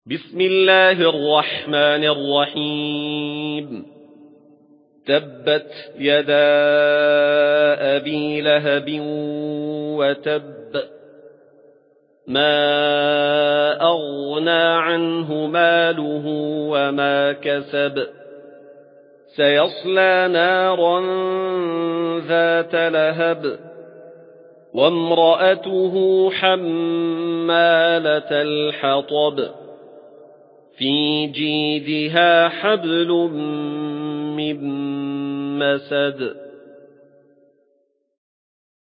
بسم الله الرحمن الرحيم تبت يدا أبي لهب وتب ما أغنى عنه ماله وما كسب سيصلى نارا ذات لهب وامرأته حمالة الحطب في جيدها حبل من مسد